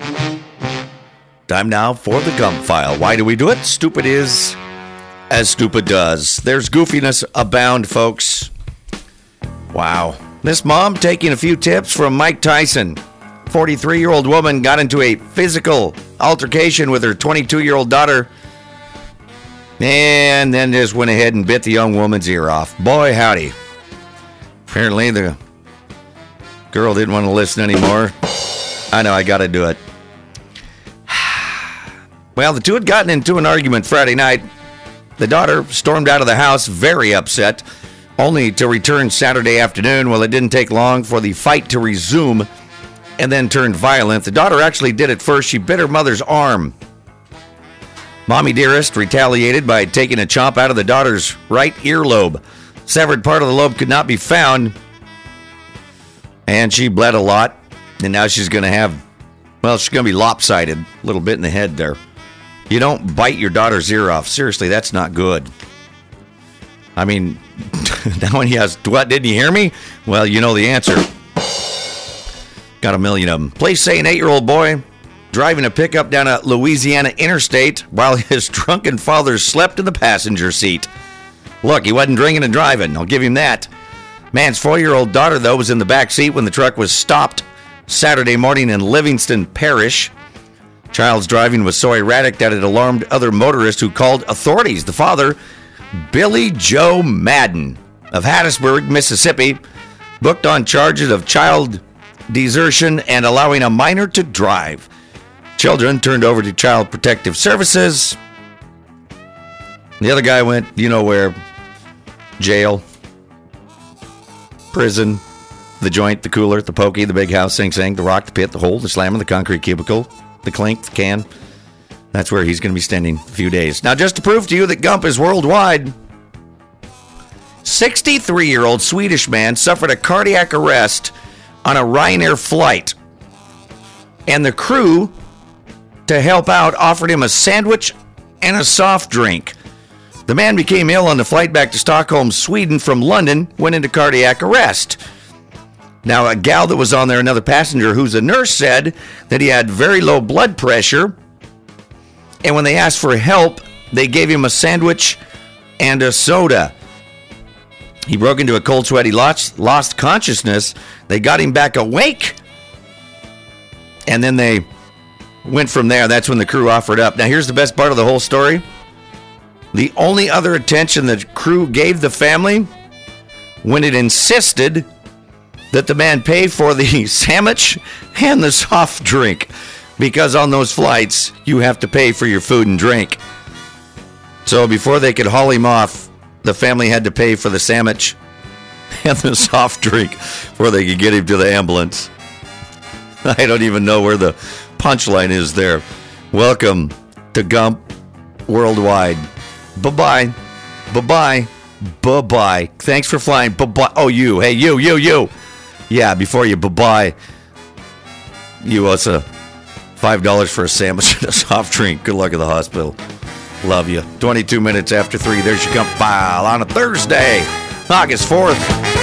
Time now for the Gump File. Why do we do it? Stupid is as stupid does. There's goofiness abound, folks. Wow. This mom taking a few tips from Mike Tyson. 43-year-old woman got into a physical altercation with her 22-year-old daughter and then just went ahead and bit the young woman's ear off. Boy, howdy. Apparently the girl didn't want to listen anymore. I know, I got to do it. Well, the two had gotten into an argument Friday night. The daughter stormed out of the house very upset, only to return Saturday afternoon. Well, it didn't take long for the fight to resume and then turned violent. The daughter actually did it first. She bit her mother's arm. Mommy Dearest retaliated by taking a chomp out of the daughter's right earlobe. Severed part of the lobe could not be found, and she bled a lot. And now she's going to have, well, she's going to be lopsided a little bit in the head there. You don't bite your daughter's ear off. Seriously, that's not good. I mean, now when he asks, what, didn't you hear me? Well, you know the answer. Got a million of them. Police say an 8-year-old boy driving a pickup down a Louisiana interstate while his drunken father slept in the passenger seat. Look, he wasn't drinking and driving. I'll give him that. Man's 4-year-old daughter, though, was in the back seat when the truck was stopped Saturday morning in Livingston Parish. Child's driving was so erratic that it alarmed other motorists who called authorities. The father, Billy Joe Madden of Hattiesburg, Mississippi, booked on charges of child desertion and allowing a minor to drive. Children turned over to Child Protective Services. The other guy went, you know where, jail, prison, the joint, the cooler, the pokey, the big house, Sing Sing, the rock, the pit, the hole, the slammer, the concrete cubicle, the clink, the can. That's where he's going to be spending a few days. Now, just to prove to you that Gump is worldwide, 63-year-old Swedish man suffered a cardiac arrest on a Ryanair flight. And the crew, to help out, offered him a sandwich and a soft drink. The man became ill on the flight back to Stockholm, Sweden from London, went into cardiac arrest. Now, a gal that was on there, another passenger who's a nurse, said that he had very low blood pressure. And when they asked for help, they gave him a sandwich and a soda. He broke into a cold sweat. He lost consciousness. They got him back awake. And then they went from there. That's when the crew offered up. Now, here's the best part of the whole story. The only other attention the crew gave the family when it insisted that the man pay for the sandwich and the soft drink, because on those flights, you have to pay for your food and drink. So before they could haul him off, the family had to pay for the sandwich and the soft drink before they could get him to the ambulance. I don't even know where the punchline is there. Welcome to Gump Worldwide. Bye-bye. Bye-bye. Bye-bye. Thanks for flying. Bye-bye. Oh, you. Hey, you. Yeah, before you bye-bye, you owe us $5 for a sandwich and a soft drink. Good luck at the hospital. Love you. 22 minutes after 3. There's your Gump File on a Thursday, August 4th.